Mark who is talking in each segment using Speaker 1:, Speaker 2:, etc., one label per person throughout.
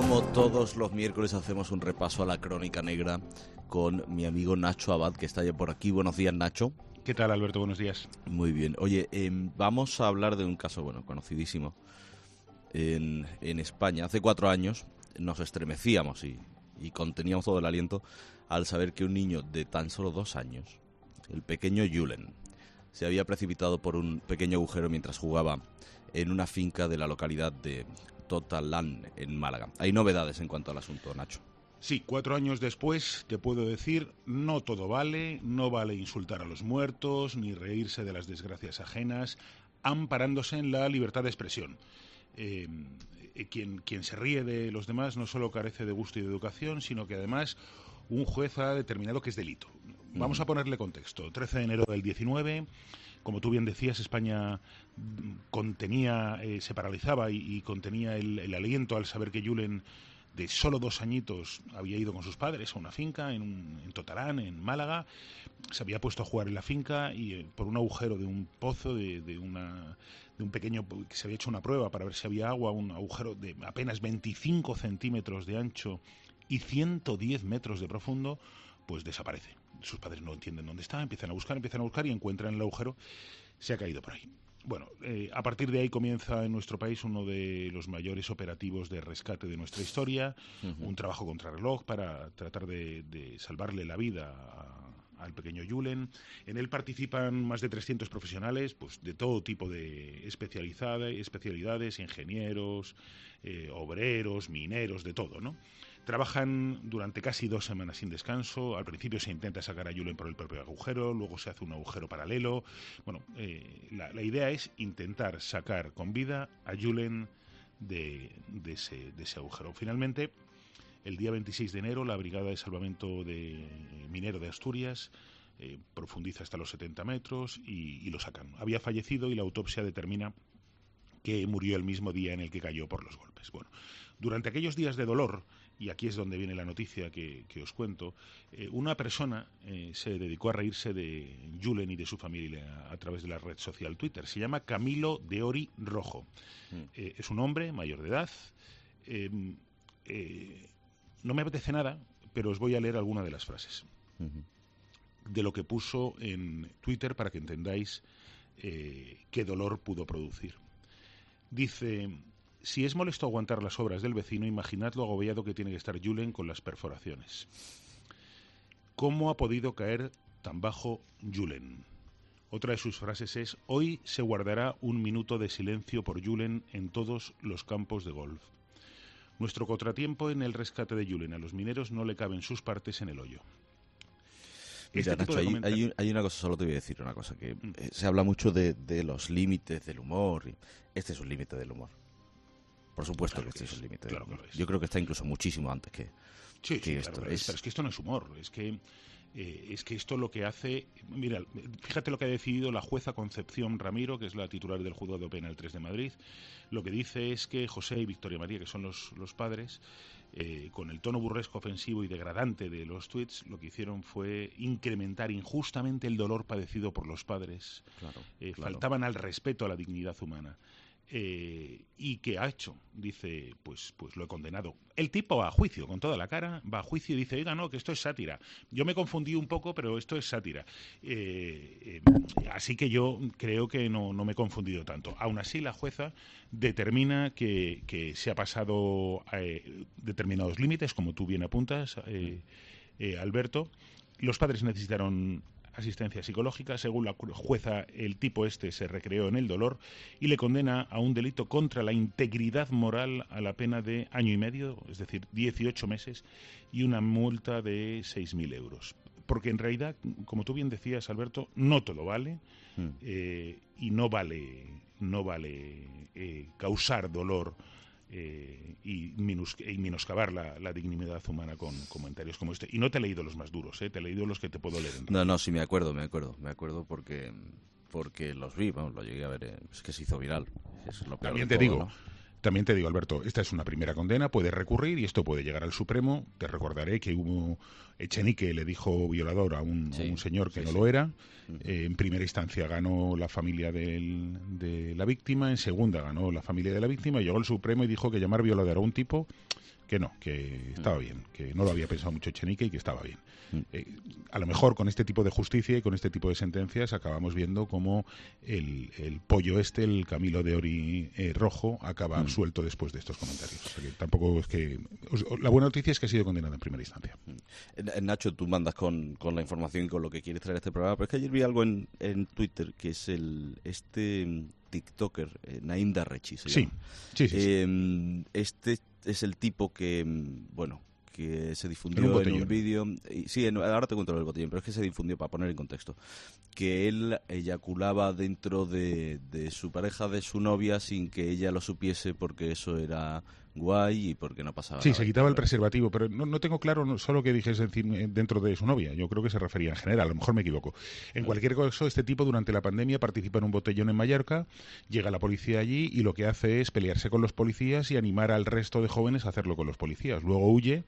Speaker 1: Como todos los miércoles hacemos un repaso a la crónica negra con mi amigo Nacho Abad, que está ya por aquí. Buenos días, Nacho.
Speaker 2: ¿Qué tal, Alberto? Buenos días.
Speaker 1: Muy bien. Oye, vamos a hablar de un caso, conocidísimo en España. Hace 4 años nos estremecíamos y conteníamos todo el aliento al saber que un niño de tan solo 2 años, el pequeño Julen, se había precipitado por un pequeño agujero mientras jugaba en una finca de la localidad de Totalán, en Málaga. Hay novedades en cuanto al asunto, Nacho.
Speaker 2: Sí, 4 años después te puedo decir, no todo vale, no vale insultar a los muertos, ni reírse de las desgracias ajenas, amparándose en la libertad de expresión. Quien se ríe de los demás no solo carece de gusto y de educación, sino que además un juez ha determinado que es delito. Vamos a ponerle contexto. 13 de enero del 19... Como tú bien decías, España contenía, se paralizaba y contenía el aliento al saber que Julen, de solo 2 añitos, había ido con sus padres a una finca en Totalán, en Málaga. Se había puesto a jugar en la finca y por un agujero de un pozo, de un pequeño, que se había hecho una prueba para ver si había agua, un agujero de apenas 25 centímetros de ancho y 110 metros de profundo, pues desaparece. Sus padres no entienden dónde está, empiezan a buscar y encuentran el agujero. Se ha caído por ahí. Bueno, a partir de ahí comienza en nuestro país uno de los mayores operativos de rescate de nuestra historia, un trabajo contrarreloj para tratar de salvarle la vida al pequeño Julen. En él participan más de 300 profesionales, pues de todo tipo de especialidades, ingenieros, obreros, mineros, de todo, ¿no? Trabajan durante casi 2 semanas sin descanso. Al principio se intenta sacar a Julen por el propio agujero, luego se hace un agujero paralelo. Bueno, la idea es intentar sacar con vida a Julen de ese agujero. Finalmente, el día 26 de enero, la Brigada de Salvamento Minero de Asturias profundiza hasta los 70 metros y lo sacan. Había fallecido y la autopsia determina que murió el mismo día en el que cayó por los golpes. Bueno, durante aquellos días de dolor, y aquí es donde viene la noticia que os cuento, una persona se dedicó a reírse de Julen y de su familia a través de la red social Twitter. Se llama Camilo de Ori Rojo. Es un hombre mayor de edad. No me apetece nada, pero os voy a leer alguna de las frases de lo que puso en Twitter para que entendáis qué dolor pudo producir. Dice: si es molesto aguantar las obras del vecino, imaginad lo agobiado que tiene que estar Julen con las perforaciones. ¿Cómo ha podido caer tan bajo Julen? Otra de sus frases es: hoy se guardará 1 minuto de silencio por Julen en todos los campos de golf. Nuestro contratiempo en el rescate de Julen. A los mineros no le caben sus partes en el hoyo.
Speaker 1: Mira, Nacho, hay una cosa, solo te voy a decir una cosa, que se habla mucho de los límites del humor. Y este es un límite del humor. Por supuesto, claro, que este es un límite del humor. Yo creo que está incluso muchísimo antes que esto.
Speaker 2: Claro, pero es que esto no es humor, es que esto lo que hace... Mira, fíjate lo que ha decidido la jueza Concepción Ramiro, que es la titular del Juzgado Penal 3 de Madrid. Lo que dice es que José y Victoria María, que son los padres, con el tono burlesco, ofensivo y degradante de los tuits, lo que hicieron fue incrementar injustamente el dolor padecido por los padres. Claro. Faltaban al respeto a la dignidad humana. ¿Y qué ha hecho? Dice, pues lo he condenado. El tipo va a juicio, con toda la cara, va a juicio y dice: oiga, no, que esto es sátira. Yo me confundí un poco, pero esto es sátira. Así que yo creo que no me he confundido tanto. Aún así, la jueza determina que se ha pasado determinados límites, como tú bien apuntas, Alberto. Los padres necesitaron asistencia psicológica. Según la jueza, el tipo se recreó en el dolor y le condena a un delito contra la integridad moral a la pena de 1 año y medio, es decir, 18 meses, y una multa de 6.000 euros. Porque en realidad, como tú bien decías, Alberto, no todo vale, y no vale causar dolor y menoscabar la dignidad humana con comentarios como este. Y no te he leído los más duros, te he leído los que te puedo leer.
Speaker 1: No, sí, me acuerdo porque los vi, vamos, lo llegué a ver, es que se hizo viral. Es lo peor.
Speaker 2: También te digo, Alberto, esta es una primera condena, puedes recurrir y esto puede llegar al Supremo. Te recordaré que Echenique le dijo violador a un señor que no lo era. En primera instancia ganó la familia de la víctima, en segunda ganó la familia de la víctima, y llegó al Supremo y dijo que llamar violador a un tipo no, que estaba bien, que no lo había pensado mucho Echenique y que estaba bien. A lo mejor con este tipo de justicia y con este tipo de sentencias acabamos viendo cómo el pollo el Camilo de Ori rojo, acaba absuelto después de estos comentarios. O sea que tampoco es que... La buena noticia es que ha sido condenado en primera instancia.
Speaker 1: Nacho, tú mandas con la información y con lo que quieres traer a este programa, pero es que ayer vi algo en Twitter que es este TikToker, Naim Darrechi se llama.
Speaker 2: Sí.
Speaker 1: Este es el tipo que, que se difundió en un vídeo. Sí, ahora te cuento el botellón, pero es que se difundió, para poner en contexto, que él eyaculaba dentro de su pareja, de su novia, sin que ella lo supiese, porque eso era guay y porque no pasaba nada.
Speaker 2: Sí, se quitaba el preservativo, pero no tengo claro solo que dijese dentro de su novia. Yo creo que se refería en general, a lo mejor me equivoco. En cualquier caso, este tipo durante la pandemia participa en un botellón en Mallorca, llega la policía allí y lo que hace es pelearse con los policías y animar al resto de jóvenes a hacerlo con los policías. Luego huye.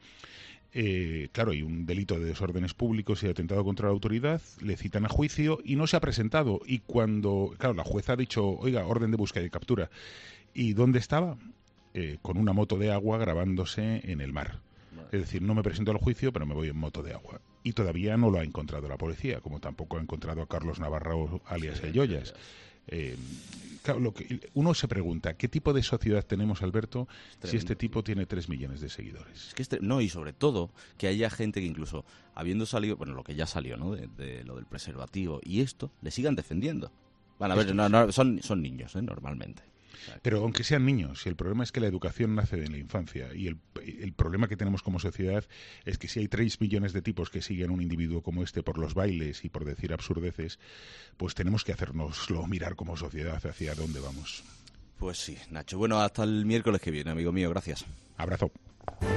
Speaker 2: Claro, hay un delito de desórdenes públicos y de atentado contra la autoridad, le citan a juicio y no se ha presentado. Y cuando, claro, la jueza ha dicho, oiga, orden de búsqueda y captura. ¿Y dónde estaba? Con una moto de agua grabándose en el mar. Es decir, no me presento al juicio, pero me voy en moto de agua. Y todavía no lo ha encontrado la policía, como tampoco ha encontrado a Carlos Navarro, alias El Yoyas. Claro, uno se pregunta, ¿qué tipo de sociedad tenemos, Alberto, si este tipo tiene 3 millones de seguidores?
Speaker 1: Es que no, y sobre todo, que haya gente que incluso, habiendo salido, lo que ya salió, ¿no?, de lo del preservativo y esto, le sigan defendiendo. Bueno, a ver, son niños, normalmente.
Speaker 2: Pero aunque sean niños, el problema es que la educación nace en la infancia y el problema que tenemos como sociedad es que si hay 3 millones de tipos que siguen a un individuo como este por los bailes y por decir absurdeces, pues tenemos que hacernoslo mirar como sociedad hacia dónde vamos.
Speaker 1: Pues sí, Nacho. Bueno, hasta el miércoles que viene, amigo mío. Gracias.
Speaker 2: Abrazo.